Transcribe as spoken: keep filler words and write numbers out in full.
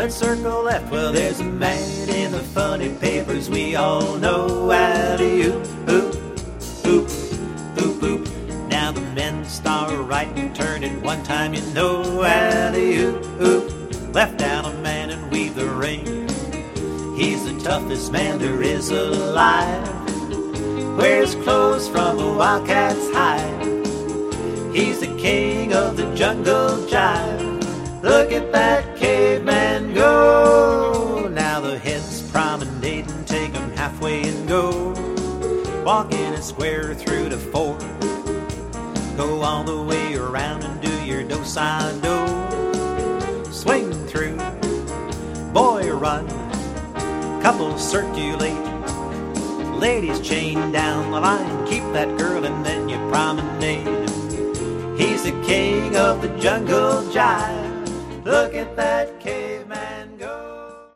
Let's circle left. Well, there's a man in the funny papers we all know. Alley-oop, oop, oop, oop, oop. Now the men start right and turn it one time, you know. Alley-oop, oop, left down a man and weave the ring. He's the toughest man there is alive. Wears clothes from a wildcat's hide. He's the king of the jungle jive. Look at that caveman go. Now the heads promenading, take him halfway and go. Walk in a square through the fort. Go all the way around and do your do-si-do. Swing through, boy run, couple circulate. Ladies chain down the line, keep that girl and then you promenade. He's the king of the jungle jive. Look at that cave.